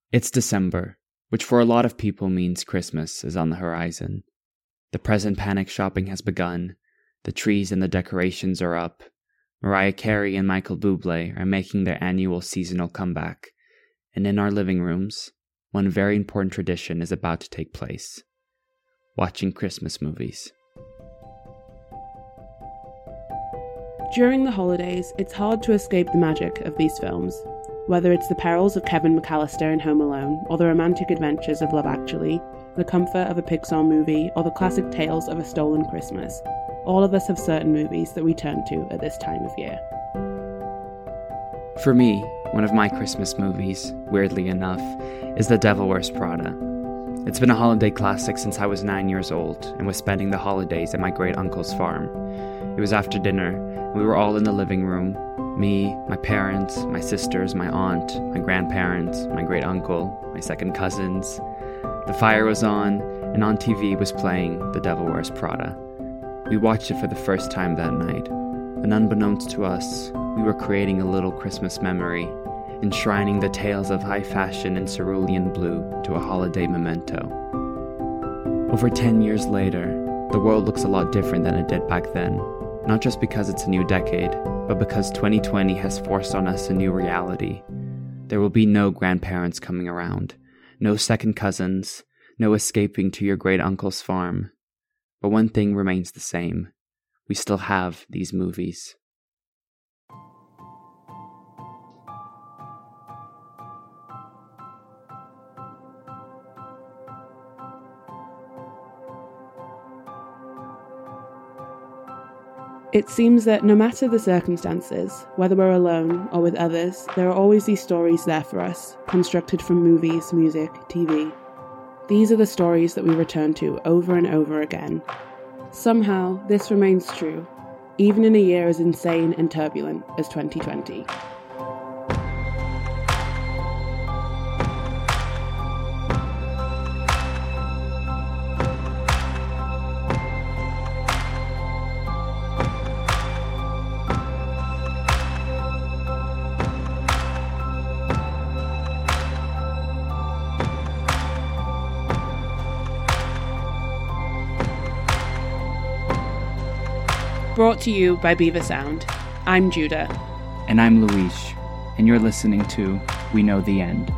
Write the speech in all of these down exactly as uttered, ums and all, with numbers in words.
It's December, which for a lot of people means Christmas is on the horizon. The present panic shopping has begun, the trees and the decorations are up, Mariah Carey and Michael Bublé are making their annual seasonal comeback, and in our living rooms, one very important tradition is about to take place: watching Christmas movies. During the holidays, it's hard to escape the magic of these films. Whether it's the perils of Kevin McAllister in Home Alone, or the romantic adventures of Love Actually, the comfort of a Pixar movie, or the classic tales of A Stolen Christmas, all of us have certain movies that we turn to at this time of year. For me, one of my Christmas movies, weirdly enough, is The Devil Wears Prada. It's been a holiday classic since I was nine years old and was spending the holidays at my great-uncle's farm. It was after dinner, and we were all in the living room. Me, my parents, my sisters, my aunt, my grandparents, my great-uncle, my second cousins. The fire was on, and on T V was playing The Devil Wears Prada. We watched it for the first time that night, and unbeknownst to us, we were creating a little Christmas memory, enshrining the tales of high fashion and cerulean blue to a holiday memento. Over ten years later, the world looks a lot different than it did back then, not just because it's a new decade, but because twenty twenty has forced on us a new reality. There will be no grandparents coming around, no second cousins, no escaping to your great-uncle's farm. But one thing remains the same. We still have these movies. It seems that no matter the circumstances, whether we're alone or with others, there are always these stories there for us, constructed from movies, music, T V. These are the stories that we return to over and over again. Somehow, this remains true, even in a year as insane and turbulent as twenty twenty. Brought to you by Beaver Sound. I'm Judah. And I'm Luis, and you're listening to We Know the End.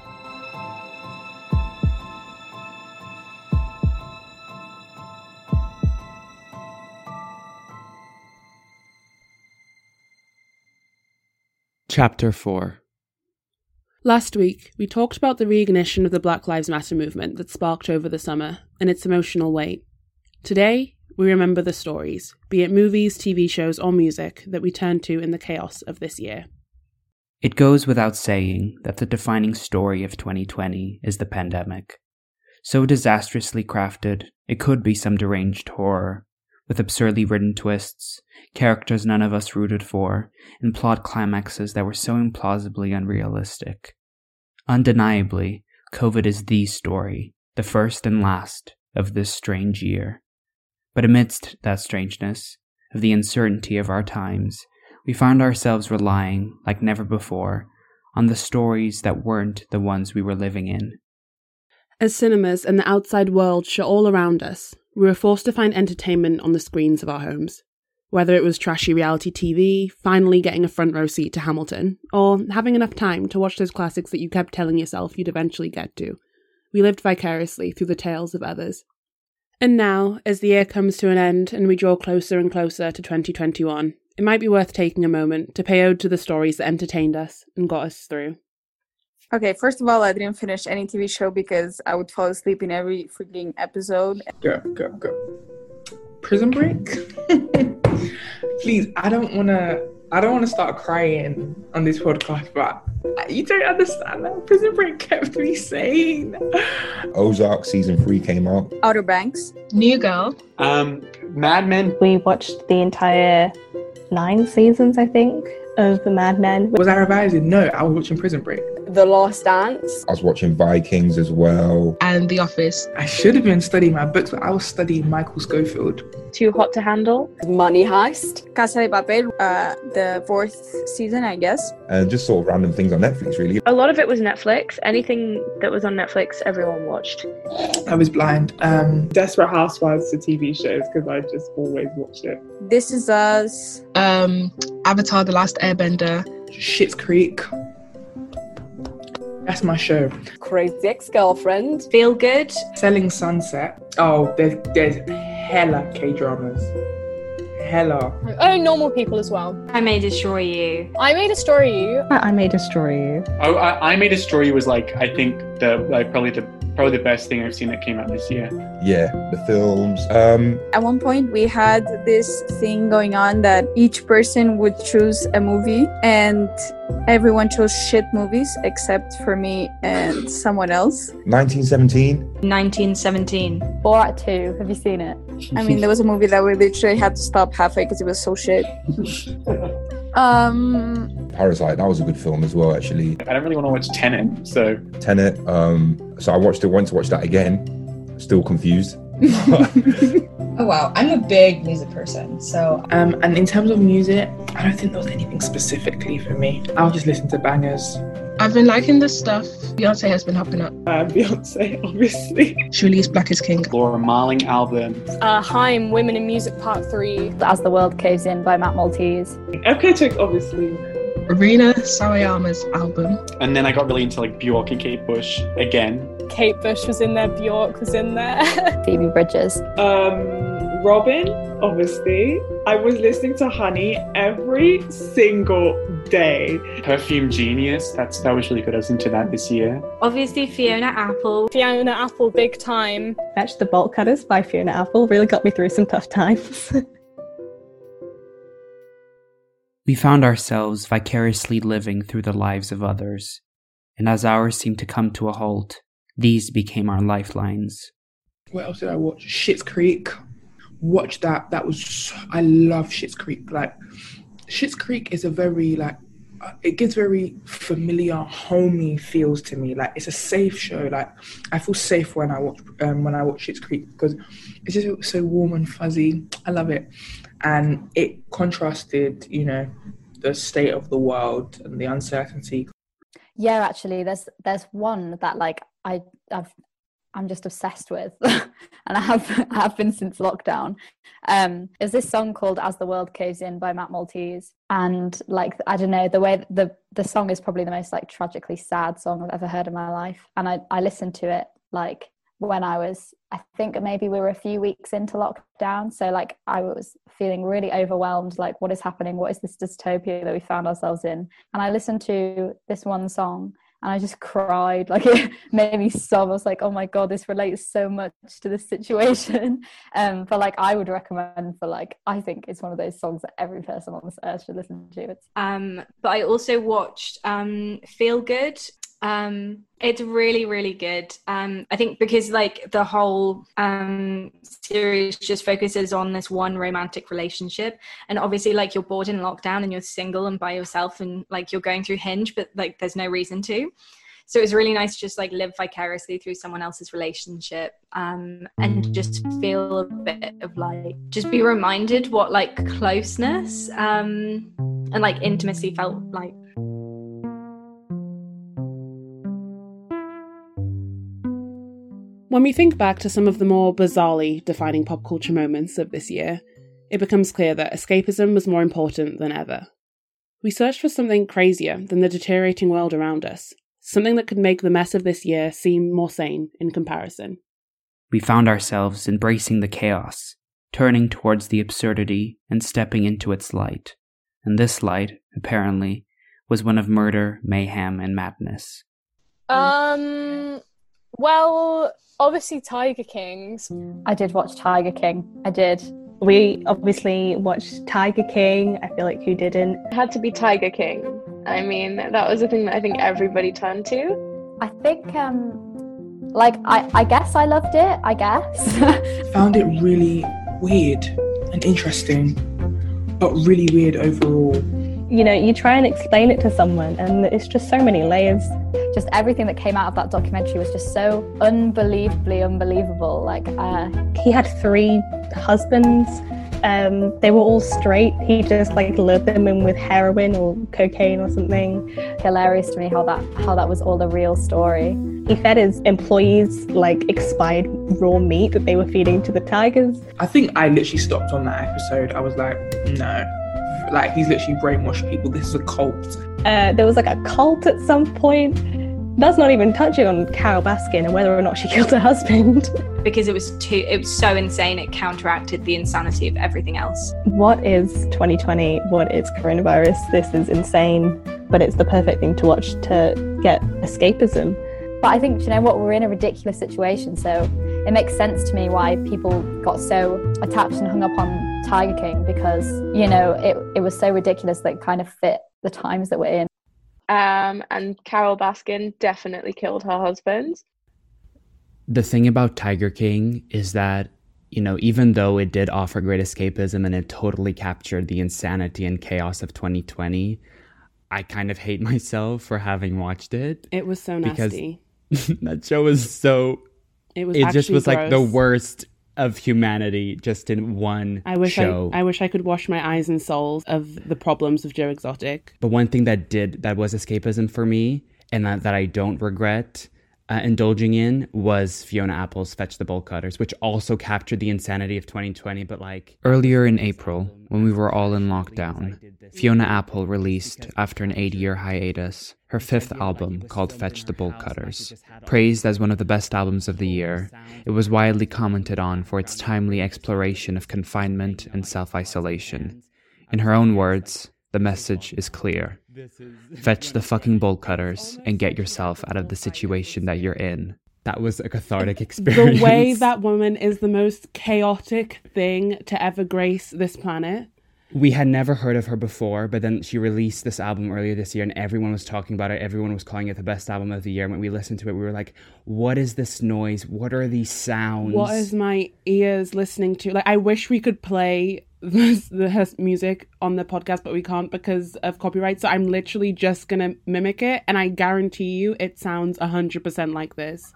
Chapter four. Last week, we talked about the reignition of the Black Lives Matter movement that sparked over the summer, and its emotional weight. Today, we remember the stories, be it movies, T V shows, or music, that we turn to in the chaos of this year. It goes without saying that the defining story of twenty twenty is the pandemic. So disastrously crafted, it could be some deranged horror, with absurdly written twists, characters none of us rooted for, and plot climaxes that were so implausibly unrealistic. Undeniably, COVID is the story, the first and last, of this strange year. But amidst that strangeness, of the uncertainty of our times, we found ourselves relying, like never before, on the stories that weren't the ones we were living in. As cinemas and the outside world shut all around us, we were forced to find entertainment on the screens of our homes. Whether it was trashy reality T V, finally getting a front row seat to Hamilton, or having enough time to watch those classics that you kept telling yourself you'd eventually get to, we lived vicariously through the tales of others. And now, as the year comes to an end and we draw closer and closer to twenty twenty-one, it might be worth taking a moment to pay ode to the stories that entertained us and got us through. Okay, first of all, I didn't finish any T V show because I would fall asleep in every freaking episode. Go, go, go. Prison Break? Please, I don't want to I don't want to start crying on this podcast, but you don't understand that Prison Break kept me sane. Ozark season three came out. Outer Banks. New Girl. Um, Mad Men. We watched the entire nine seasons, I think, of the Mad Men. Was I revising? No, I was watching Prison Break. The Last Dance. I was watching Vikings as well. And The Office. I should have been studying my books, but I was studying Michael Scofield. Too Hot to Handle. Money Heist. Casa de Papel, uh, the fourth season, I guess. And just sort of random things on Netflix, really. A lot of it was Netflix. Anything that was on Netflix, everyone watched. I was blind. Um, Desperate Housewives to T V shows because I just always watched it. This Is Us. Um, Avatar: The Last Airbender. Schitt's Creek. That's my show. Crazy Ex-Girlfriend. Feel Good. Selling Sunset. Oh, there's there's hella K-dramas. Hella. Oh, Normal People as well. I May Destroy You. I May Destroy You. I, I May Destroy You. Oh, I, I May Destroy You was like, I think the like probably the probably the best thing I've seen that came out this year. Yeah, the films. Um, At one point, we had this thing going on that each person would choose a movie, and everyone chose shit movies except for me and someone else. nineteen seventeen. nineteen seventeen. Borat two. Have you seen it? I mean, there was a movie that we literally had to stop halfway because it was so shit. um, Parasite, that was a good film as well, actually. I don't really want to watch Tenet, so... Tenet, um, so I watched it, went to watch that again. Still confused. Oh wow, I'm a big music person, so... Um, and in terms of music, I don't think there was anything specifically for me. I'll just listen to bangers. I've been liking this stuff. Beyonce has been hopping up. Uh, Beyonce, obviously. She released Black is King. Laura Marling album. Uh, Haim, Women in Music Part three. As the World Caves In by Matt Maltese. F K Twix, obviously. Rina Sawayama's album. And then I got really into like Bjork and Kate Bush again. Kate Bush was in there, Bjork was in there. Phoebe Bridgers. Um, Robin, obviously. I was listening to Honey every single day. Perfume Genius, that's that was really good. I was into that this year. Obviously Fiona Apple. Fiona Apple, big time. Fetch the Bolt Cutters by Fiona Apple really got me through some tough times. We found ourselves vicariously living through the lives of others, and as ours seemed to come to a halt, these became our lifelines. What else did I watch? Schitt's Creek. Watch that. That was so, I love Schitt's Creek. Like, Schitt's Creek is a very like it gives very familiar, homey feels to me. Like, it's a safe show. Like, I feel safe when I watch um, when I watch Schitt's Creek because it's just so warm and fuzzy. I love it. And it contrasted, you know, the state of the world and the uncertainty. Yeah, actually, there's there's one that like I I've I'm just obsessed with, and I have I have been since lockdown. Um, is this song called "As the World Caves In" by Matt Maltese, and like I don't know, the way the the song is probably the most like tragically sad song I've ever heard in my life, and I I listened to it like when I was, I think maybe we were a few weeks into lockdown. So like I was feeling really overwhelmed, like what is happening? What is this dystopia that we found ourselves in? And I listened to this one song and I just cried, like it made me sob. I was like, oh my God, this relates so much to this situation. Um, but like I would recommend for like, I think it's one of those songs that every person on this earth should listen to. It's- um, but I also watched um, Feel Good. Um, it's really, really good. Um, I think because like the whole um, series just focuses on this one romantic relationship, and obviously like you're bored in lockdown and you're single and by yourself and like you're going through Hinge, but like there's no reason to. So it's really nice to just like live vicariously through someone else's relationship um, and just feel a bit of like, just be reminded what like closeness um, and like intimacy felt like. When we think back to some of the more bizarrely defining pop culture moments of this year, it becomes clear that escapism was more important than ever. We searched for something crazier than the deteriorating world around us, something that could make the mess of this year seem more sane in comparison. We found ourselves embracing the chaos, turning towards the absurdity and stepping into its light. And this light, apparently, was one of murder, mayhem, and madness. Um, well, obviously Tiger Kings. I did watch Tiger King. I did. We obviously watched Tiger King. I feel like who didn't? It had to be Tiger King. I mean, that was the thing that I think everybody turned to. I think, um, like, I, I guess I loved it, I guess. Found it really weird and interesting, but really weird overall. you know, you try and explain it to someone and it's just so many layers. Just everything that came out of that documentary was just so unbelievably unbelievable. Like, uh, he had three husbands. Um, they were all straight. He just like lured them in with heroin or cocaine or something. Hilarious to me how that how that was all the real story. He fed his employees like expired raw meat that they were feeding to the tigers. I think I literally stopped on that episode. I was like, no, like he's literally brainwashed people. This is a cult. Uh, there was like a cult at some point. That's not even touching on Carole Baskin and whether or not she killed her husband. Because it was too, it was so insane, it counteracted the insanity of everything else. What is twenty twenty? What is coronavirus? This is insane, but it's the perfect thing to watch to get escapism. But I think, you know what, we're in a ridiculous situation, so it makes sense to me why people got so attached and hung up on Tiger King, because, you know, it, it was so ridiculous that it kind of fit the times that we're in. Um, and Carole Baskin definitely killed her husband. The thing about Tiger King is that, you know, even though it did offer great escapism and it totally captured the insanity and chaos of twenty twenty, I kind of hate myself for having watched it. It was so nasty. That show was so... It was It just was gross. like the worst of humanity just in one I wish show. I, I wish I could wash my eyes and souls of the problems of Joe Exotic. But one thing that did, that was escapism for me, and that, that I don't regret uh, indulging in, was Fiona Apple's Fetch the Bolt Cutters, which also captured the insanity of twenty twenty, but like... Earlier in April, when we were all in lockdown, Fiona Apple released, after an eight-year hiatus, her fifth album called Fetch the Bolt Cutters. Praised as one of the best albums of the year, it was widely commented on for its timely exploration of confinement and self-isolation. In her own words, the message is clear. Fetch the fucking bolt cutters and get yourself out of the situation that you're in. That was a cathartic experience. The way that woman is the most chaotic thing to ever grace this planet. We had never heard of her before, but then she released this album earlier this year and everyone was talking about it. Everyone was calling it the best album of the year. And when we listened to it, we were like, what is this noise? What are these sounds? What is my ears listening to? Like, I wish we could play the, the her music on the podcast, but we can't because of copyright. So I'm literally just going to mimic it. And I guarantee you it sounds one hundred percent like this.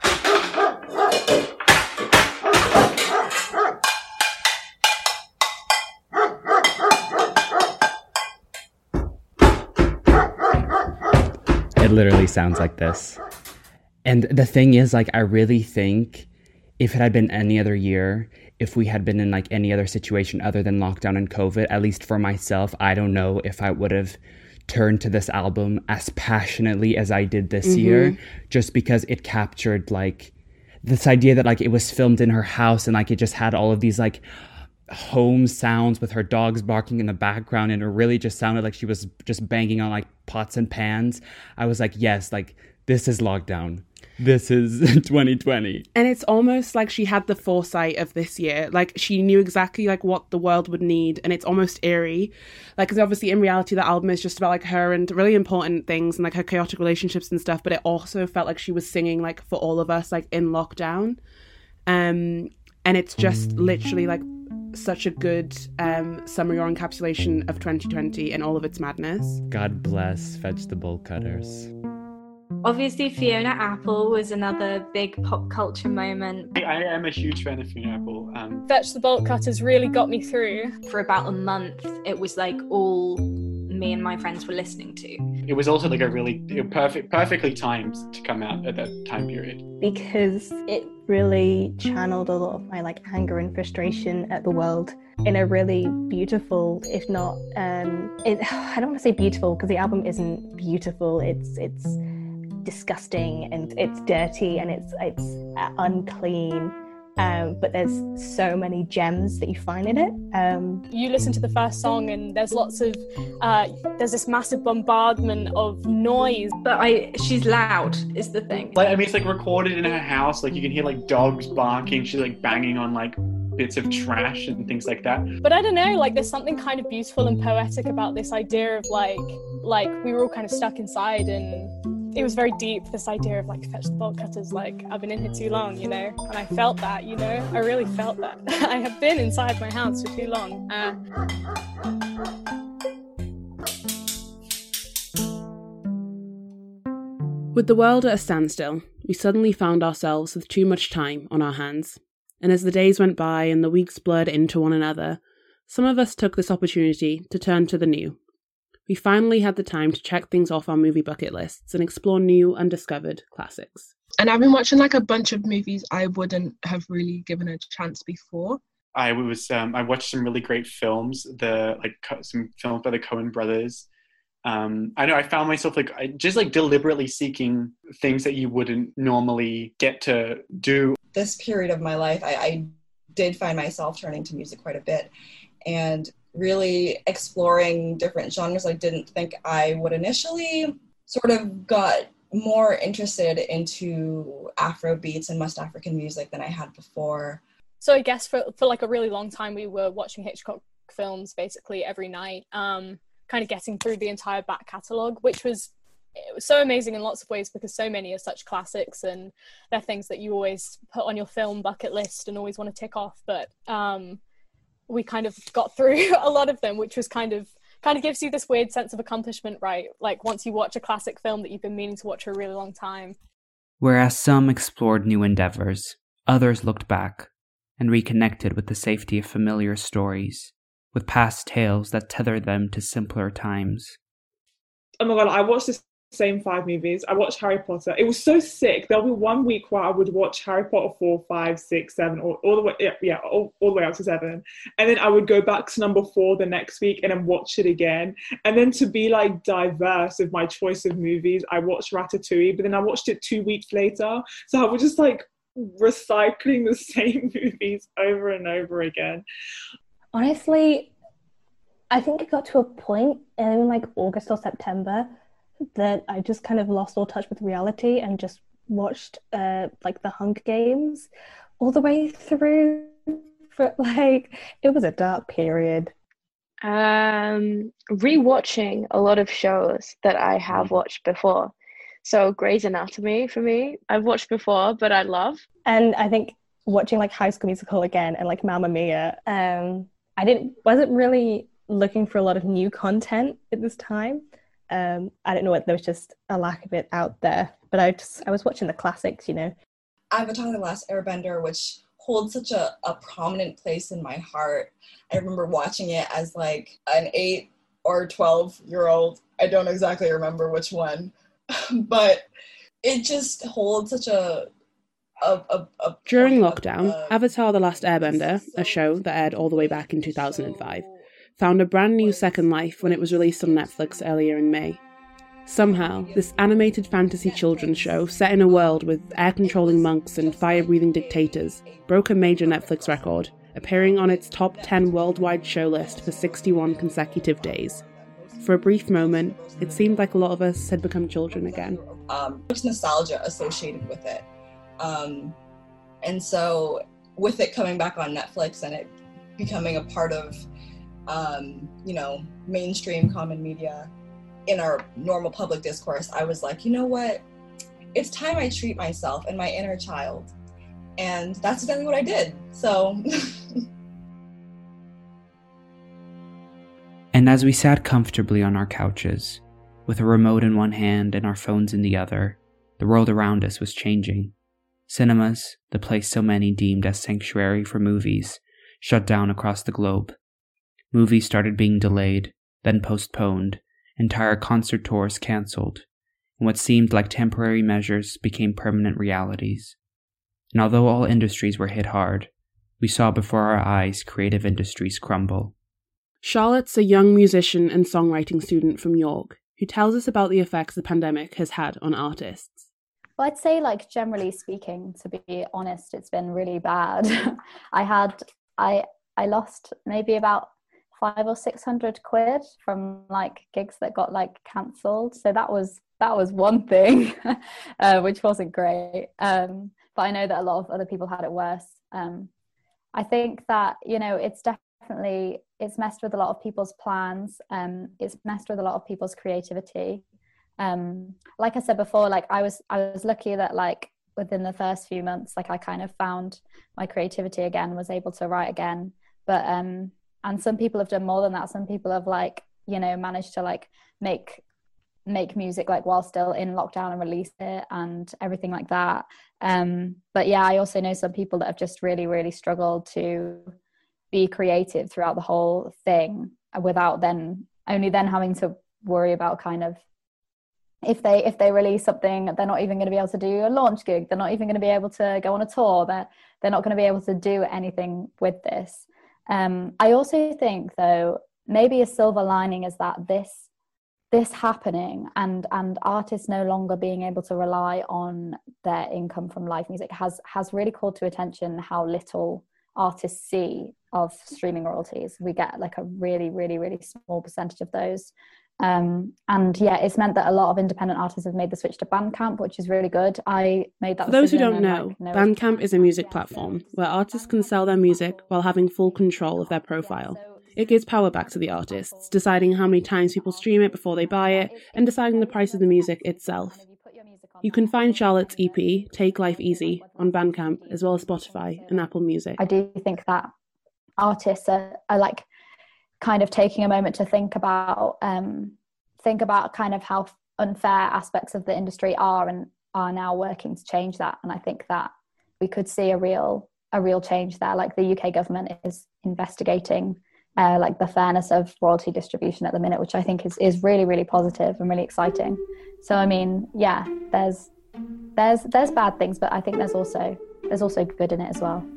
It literally sounds like this. And the thing is, like, I really think if it had been any other year, if we had been in like any other situation other than lockdown and COVID, at least for myself, I don't know if I would have turned to this album as passionately as I did this mm-hmm. year, just because it captured like this idea that like it was filmed in her house and like it just had all of these like home sounds with her dogs barking in the background, and it really just sounded like she was just banging on like pots and pans. I was like, yes, like this is lockdown. This is twenty twenty. And it's almost like she had the foresight of this year. Like she knew exactly like what the world would need, and it's almost eerie. Like, because obviously in reality the album is just about like her and really important things and like her chaotic relationships and stuff, but it also felt like she was singing like for all of us like in lockdown. Um and it's just literally like such a good um, summary or encapsulation of twenty twenty and all of its madness. God bless Fetch the Bolt Cutters. Obviously, Fiona Apple was another big pop culture moment. I, I am a huge fan of Fiona Apple. Um, Fetch the Bolt Cutters really got me through. For about a month, it was like all me and my friends were listening to. It was also like a really perfect, perfectly timed to come out at that time period. Because it really channeled a lot of my like anger and frustration at the world in a really beautiful, if not, um, it, I don't want to say beautiful because the album isn't beautiful. It's it's disgusting and it's dirty and it's it's unclean. Um, but there's so many gems that you find in it. Um, you listen to the first song and there's lots of, uh, there's this massive bombardment of noise. But I, she's loud is the thing. Like, I mean, it's like recorded in her house. Like you can hear like dogs barking. She's like banging on like bits of trash and things like that. But I don't know, like there's something kind of beautiful and poetic about this idea of like, like we were all kind of stuck inside, and it was very deep, this idea of like Fetch the Bolt Cutters, like I've been in here too long, you know, and I felt that, you know, I really felt that. I have been inside my house for too long. Uh... With the world at a standstill, we suddenly found ourselves with too much time on our hands. And as the days went by and the weeks blurred into one another, some of us took this opportunity to turn to the new. We finally had the time to check things off our movie bucket lists and explore new, undiscovered classics. And I've been watching like a bunch of movies I wouldn't have really given a chance before. I was um, I watched some really great films, the like co- some films by the Coen brothers. Um, I know I found myself like I, just like deliberately seeking things that you wouldn't normally get to do. This period of my life, I, I did find myself turning to music quite a bit and really exploring different genres I didn't think I would initially. Sort of got more interested into Afro beats and West African music than I had before. So I guess for, for like a really long time we were watching Hitchcock films basically every night, um, kind of getting through the entire back catalogue, which was, it was so amazing in lots of ways because so many are such classics and they're things that you always put on your film bucket list and always want to tick off. But um, we kind of got through a lot of them, which was kind of kind of gives you this weird sense of accomplishment, right? Like once you watch a classic film that you've been meaning to watch for a really long time. Whereas some explored new endeavors, others looked back and reconnected with the safety of familiar stories, with past tales that tether them to simpler times. Oh my god, I watched this same five movies. I watched Harry Potter. It was so sick. There'll be one week where I would watch Harry Potter four, five, six, seven, all, all the way, yeah, yeah all, all the way up to seven. And then I would go back to number four the next week and then watch it again. And then to be like diverse with my choice of movies, I watched Ratatouille, but then I watched it two weeks later. So I was just like recycling the same movies over and over again. Honestly, I think it got to a point in like August or September that I just kind of lost all touch with reality and just watched uh, like the Hunger Games all the way through. For like, it was a dark period. Um, rewatching a lot of shows that I have watched before. So Grey's Anatomy for me, I've watched before, but I love. And I think watching like High School Musical again and like Mamma Mia, um, I didn't wasn't really looking for a lot of new content at this time. Um, I don't know what there was just a lack of it out there, but I just I was watching the classics, you know. Avatar: The Last Airbender, which holds such a, a prominent place in my heart. I remember watching it as like an eight or twelve year old. I don't exactly remember which one, but it just holds such a a, a, a During lockdown, uh, Avatar: The Last Airbender, a show that aired all the way back in two thousand five, found a brand new second life when it was released on Netflix earlier in May. Somehow, this animated fantasy children's show set in a world with air-controlling monks and fire-breathing dictators broke a major Netflix record, appearing on its top ten worldwide show list for sixty-one consecutive days. For a brief moment, it seemed like a lot of us had become children again. Um, there's nostalgia associated with it. Um, and so, with it coming back on Netflix and it becoming a part of Um, you know, mainstream common media in our normal public discourse, I was like, you know what? It's time I treat myself and my inner child. And that's exactly what I did. So. And as we sat comfortably on our couches, with a remote in one hand and our phones in the other, the world around us was changing. Cinemas, the place so many deemed as sanctuary for movies, shut down across the globe. Movies started being delayed, then postponed, entire concert tours cancelled, and what seemed like temporary measures became permanent realities. And although all industries were hit hard, we saw before our eyes creative industries crumble. Charlotte's a young musician and songwriting student from York who tells us about the effects the pandemic has had on artists. Well, I'd say, like, generally speaking, to be honest, it's been really bad. I had, I, I lost maybe about five or six hundred quid from like gigs that got like cancelled. So that was that was one thing, uh, which wasn't great. Um, but I know that a lot of other people had it worse. Um, I think that, you know, it's definitely it's messed with a lot of people's plans. Um, it's messed with a lot of people's creativity. Um, like I said before, like I was I was lucky that like within the first few months, like I kind of found my creativity again, was able to write again. But um. And some people have done more than that. Some people have like, you know, managed to like make make music like while still in lockdown and release it and everything like that. Um, but yeah, I also know some people that have just really, really struggled to be creative throughout the whole thing without then only then having to worry about kind of if they if they release something, they're not even going to be able to do a launch gig. They're not even going to be able to go on a tour. They're, they're not going to be able to do anything with this. Um, I also think, though, maybe a silver lining is that this this happening and and artists no longer being able to rely on their income from live music has has really called to attention how little artists see of streaming royalties. We get like a really, really, really small percentage of those. Um, and yeah, it's meant that a lot of independent artists have made the switch to Bandcamp, which is really good. I made that. For those who decision don't and, know, like, no Bandcamp is a music platform where artists can sell their music while having full control of their profile. It gives power back to the artists, deciding how many times people stream it before they buy it, and deciding the price of the music itself. You can find Charlotte's E P, Take Life Easy, on Bandcamp, as well as Spotify and Apple Music. I do think that artists are, are like kind of taking a moment to think about um, think about kind of how unfair aspects of the industry are and are now working to change that. And I think that we could see a real a real change there. Like the U K government is investigating uh, like the fairness of royalty distribution at the minute, which I think is, is really, really positive and really exciting. So I mean, yeah, there's there's there's bad things, but I think there's also there's also good in it as well.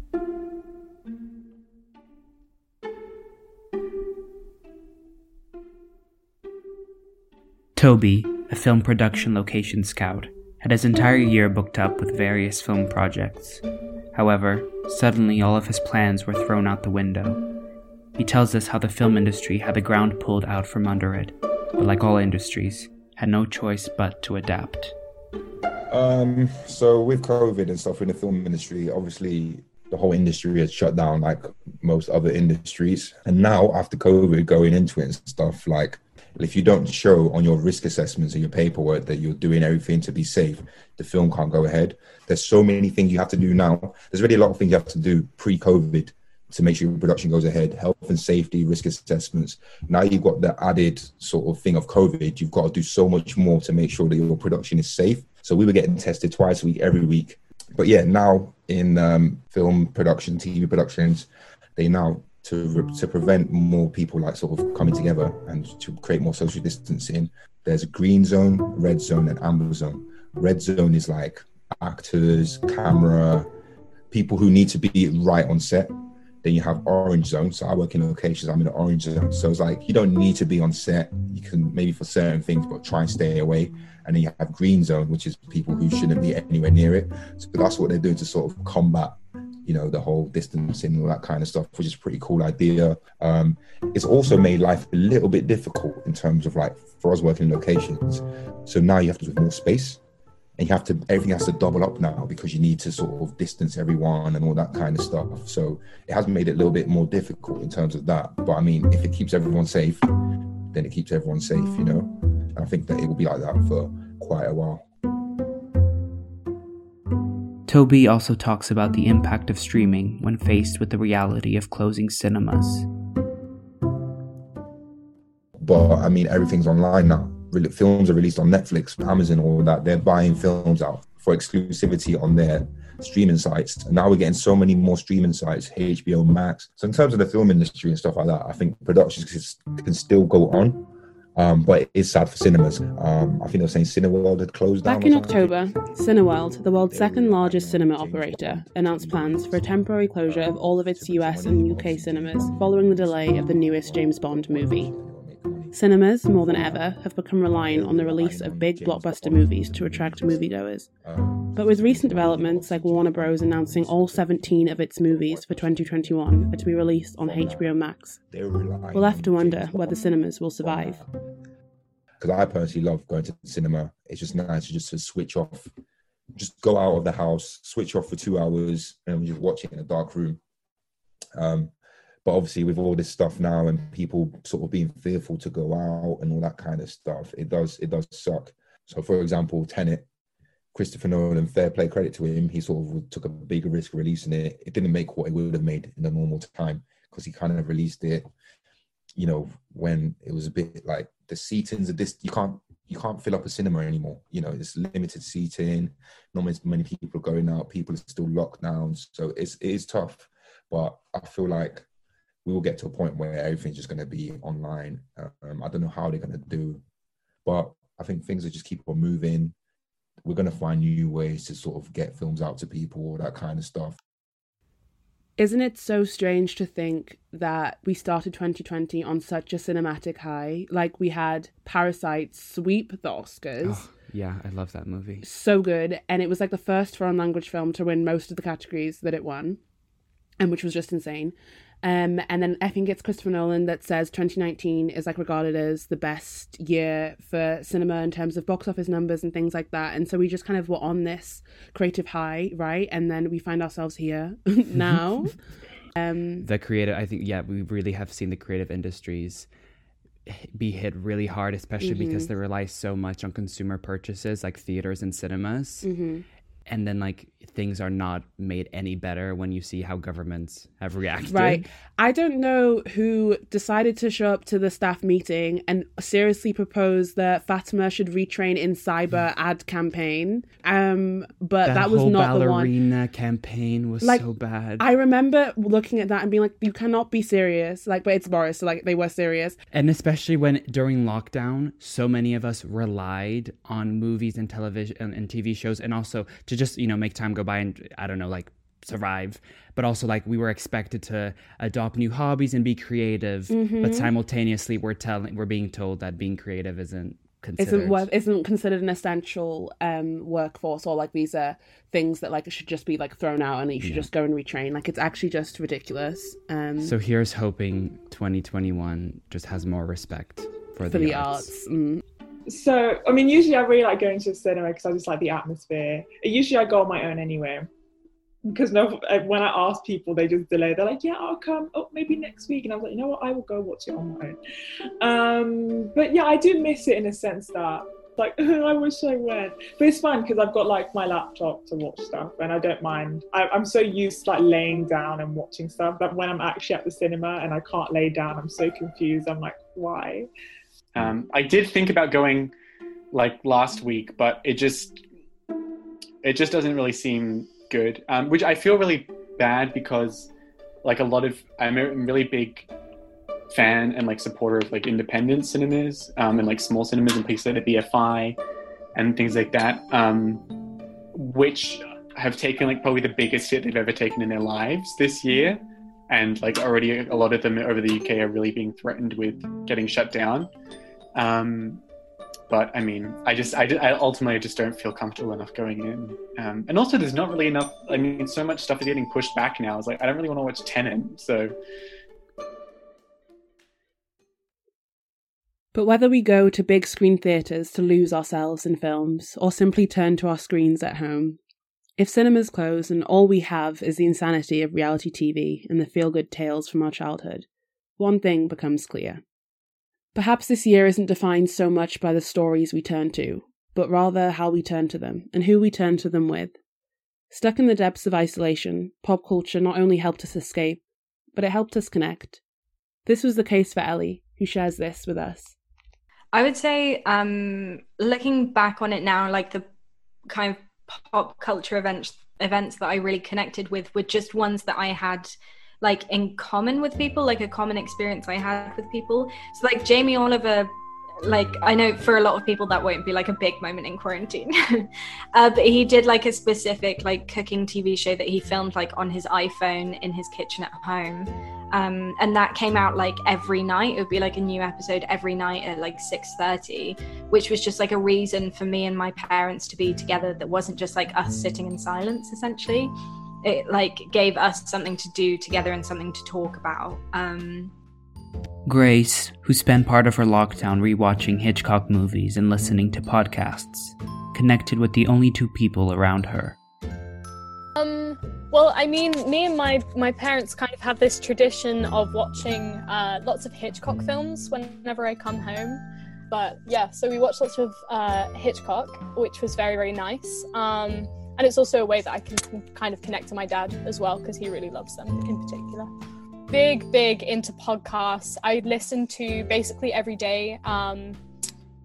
Toby, a film production location scout, had his entire year booked up with various film projects. However, suddenly all of his plans were thrown out the window. He tells us how the film industry had the ground pulled out from under it, but like all industries, had no choice but to adapt. Um, so with COVID and stuff in the film industry, obviously the whole industry has shut down like most other industries. And now after COVID going into it and stuff, like if you don't show on your risk assessments and your paperwork that you're doing everything to be safe, the film can't go ahead. There's so many things you have to do now. There's already a lot of things you have to do pre-COVID to make sure your production goes ahead. Health and safety, risk assessments. Now you've got the added sort of thing of COVID. You've got to do so much more to make sure that your production is safe. So we were getting tested twice a week, every week. But yeah, now in um, film production, T V productions, they now, to to prevent more people like sort of coming together and to create more social distancing, there's a green zone, red zone, and amber zone. Red zone is like actors, camera, people who need to be right on set. Then you have orange zone. So I work in locations, I'm in the orange zone. So it's like, you don't need to be on set. You can maybe for certain things, but try and stay away. And then you have green zone, which is people who shouldn't be anywhere near it. So that's what they're doing to sort of combat, you know, the whole distancing and all that kind of stuff, which is a pretty cool idea. Um, it's also made life a little bit difficult in terms of like, for us working in locations. So now you have to have more space. And you have to, everything has to double up now because you need to sort of distance everyone and all that kind of stuff. So it has made it a little bit more difficult in terms of that. But I mean, if it keeps everyone safe, then it keeps everyone safe, you know? And I think that it will be like that for quite a while. Toby also talks about the impact of streaming when faced with the reality of closing cinemas. But I mean, everything's online now. Films are released on Netflix, Amazon, all that. They're buying films out for exclusivity on their streaming sites. And now we're getting so many more streaming sites, H B O Max. So in terms of the film industry and stuff like that, I think productions can still go on. Um, but it is sad for cinemas. Um, I think they were saying Cineworld had closed down. Back in October, Cineworld, the world's second largest cinema operator, announced plans for a temporary closure of all of its U S and U K cinemas following the delay of the newest James Bond movie. Cinemas, more than ever, have become reliant on the release of big blockbuster movies to attract moviegoers. But with recent developments like Warner Bros. Announcing all seventeen of its movies for twenty twenty-one are to be released on H B O Max, we'll have to wonder whether cinemas will survive. Because I personally love going to the cinema. It's just nice to just to switch off, just go out of the house, switch off for two hours, and just watch it in a dark room. Um, But obviously with all this stuff now and people sort of being fearful to go out and all that kind of stuff, it does it does suck. So for example, Tenet, Christopher Nolan, fair play credit to him, he sort of took a bigger risk releasing it. It didn't make what it would have made in a normal time because he kind of released it, you know, when it was a bit like the seatings of this, you can't you can't fill up a cinema anymore. You know, it's limited seating, not as many people are going out, people are still locked down. So it's, it is tough, but I feel like we will get to a point where everything's just going to be online. Um, I don't know how they're going to do, but I think things will just keep on moving. We're going to find new ways to sort of get films out to people, all that kind of stuff. Isn't it so strange to think that we started twenty twenty on such a cinematic high? Like, we had Parasite sweep the Oscars. Oh, yeah, I love that movie. So good. And it was like the first foreign language film to win most of the categories that it won, and which was just insane. Um, and then I think it's Christopher Nolan that says twenty nineteen is like regarded as the best year for cinema in terms of box office numbers and things like that. And so we just kind of were on this creative high, right? And then we find ourselves here now. um, the creative, I think, yeah, we really have seen the creative industries be hit really hard, especially mm-hmm. because they rely so much on consumer purchases like theaters and cinemas. Mm-hmm. And then, like, things are not made any better when you see how governments have reacted. Right. I don't know who decided to show up to the staff meeting and seriously propose that Fatima should retrain in cyber ad campaign. Um, but that, that was whole not the one. ballerina campaign was like, so bad. I remember looking at that and being like, you cannot be serious. Like, but it's Boris, so like they were serious. And especially when during lockdown, so many of us relied on movies and television and, and T V shows, and also to just, you know, make time go by and, I don't know, like, survive. But also, like, we were expected to adopt new hobbies and be creative, mm-hmm. but simultaneously we're telling we're being told that being creative isn't considered isn't worth, isn't considered an essential um workforce, or like these are things that like should just be like thrown out and you should yeah. just go and retrain. Like, it's actually just ridiculous. Um so here's hoping twenty twenty-one just has more respect for, for the, the arts, arts. Mm. So, I mean, usually I really like going to the cinema because I just like the atmosphere. Usually I go on my own anyway. Because no, when I ask people, they just delay. They're like, yeah, I'll come. Oh, maybe next week. And I was like, you know what? I will go watch it on my own. Um, but yeah, I do miss it in a sense that, like, I wish I went. But it's fun because I've got, like, my laptop to watch stuff. And I don't mind. I, I'm so used to, like, laying down and watching stuff that when I'm actually at the cinema and I can't lay down, I'm so confused. I'm like, why? Um, I did think about going like last week, but it just it just doesn't really seem good. Um, which I feel really bad because like a lot of I'm a really big fan and like supporter of like independent cinemas um, and like small cinemas and places like the B F I and things like that, um, which have taken like probably the biggest hit they've ever taken in their lives this year. And like already a lot of them over the U K are really being threatened with getting shut down. Um, but I mean, I just, I, I ultimately just don't feel comfortable enough going in. Um, and also there's not really enough, I mean, so much stuff is getting pushed back now. It's like, I don't really want to watch Tenet, so. But whether we go to big screen theatres to lose ourselves in films, or simply turn to our screens at home, if cinemas close and all we have is the insanity of reality T V and the feel-good tales from our childhood, one thing becomes clear. Perhaps this year isn't defined so much by the stories we turn to, but rather how we turn to them and who we turn to them with. Stuck in the depths of isolation, pop culture not only helped us escape, but it helped us connect. This was the case for Ellie, who shares this with us. I would say, um, looking back on it now, like the kind of pop culture events events that I really connected with were just ones that I had like in common with people, like a common experience I had with people. So like Jamie Oliver, like I know for a lot of people that won't be like a big moment in quarantine, uh, but he did like a specific like cooking T V show that he filmed like on his iPhone in his kitchen at home. Um, and that came out like every night. It would be like a new episode every night at like six thirty, which was just like a reason for me and my parents to be together that wasn't just like us sitting in silence, essentially. It like gave us something to do together and something to talk about. Um, Grace, who spent part of her lockdown rewatching Hitchcock movies and listening to podcasts, connected with the only two people around her. Um, well, I mean, me and my, my parents kind of have this tradition of watching uh, lots of Hitchcock films whenever I come home. But yeah, so we watched lots of uh, Hitchcock, which was very, very nice. Um, and it's also a way that I can kind of connect to my dad as well, because he really loves them in particular. Big, big into podcasts. I listen to basically every day. Um,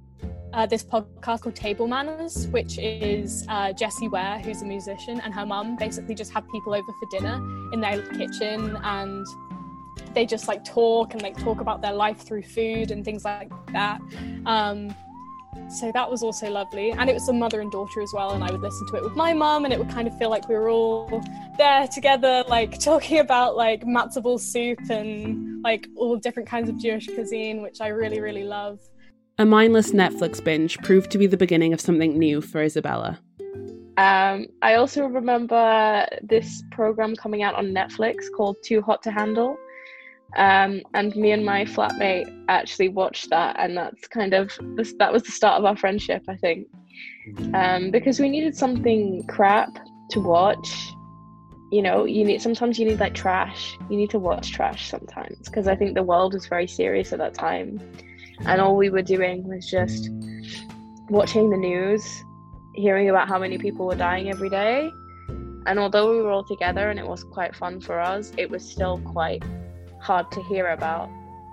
uh, this podcast called Table Manners, which is uh, Jessie Ware, who's a musician, and her mum basically just have people over for dinner in their kitchen, and they just like talk and like talk about their life through food and things like that. Um, so that was also lovely, and it was a mother and daughter as well, and I would listen to it with my mum, and it would kind of feel like we were all there together, like talking about like matzo ball soup and like all different kinds of Jewish cuisine, which I really really love. A mindless Netflix binge proved to be the beginning of something new for Isabella. Um, I also remember this program coming out on Netflix called Too Hot to Handle. Um, and me and my flatmate actually watched that, and that's kind of this, that was the start of our friendship, I think, um, because we needed something crap to watch. You know, you need sometimes you need like trash. You need to watch trash sometimes, because I think the world was very serious at that time, and all we were doing was just watching the news, hearing about how many people were dying every day. And although we were all together and it was quite fun for us, it was still quite hard to hear about.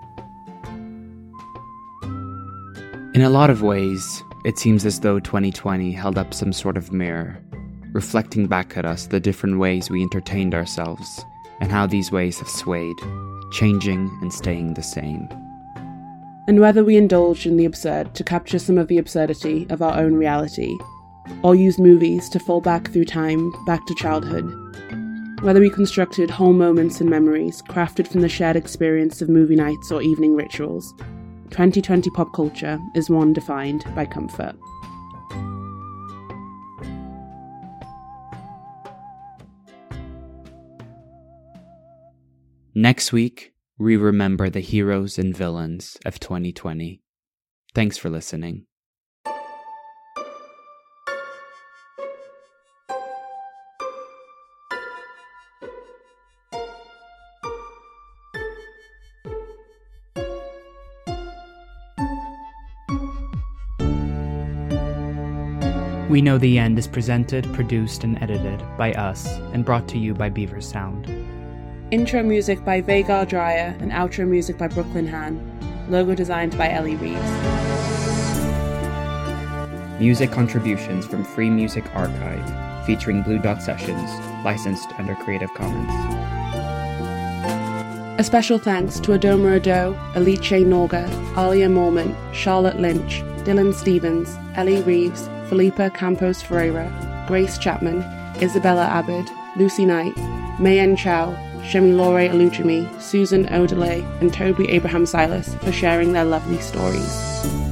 In a lot of ways, it seems as though twenty twenty held up some sort of mirror, reflecting back at us the different ways we entertained ourselves and how these ways have swayed, changing and staying the same. And whether we indulged in the absurd to capture some of the absurdity of our own reality, or used movies to fall back through time, back to childhood, whether we constructed whole moments and memories crafted from the shared experience of movie nights or evening rituals, twenty twenty pop culture is one defined by comfort. Next week, we remember the heroes and villains of twenty twenty. Thanks for listening. We Know the End is presented, produced, and edited by us, and brought to you by Beaver Sound. Intro music by Vagar Dreyer and outro music by Brooklyn Han. Logo designed by Ellie Reeves. Music contributions from Free Music Archive, featuring Blue Dot Sessions, licensed under Creative Commons. A special thanks to Adoma Ado, Alice Norga, Alia Mormon, Charlotte Lynch, Dylan Stevens, Ellie Reeves, Felipa Campos Ferreira, Grace Chapman, Isabella Abid, Lucy Knight, Mayen Chow, Shemilore Alujimi, Susan Odelay, and Toby Abraham Silas for sharing their lovely stories.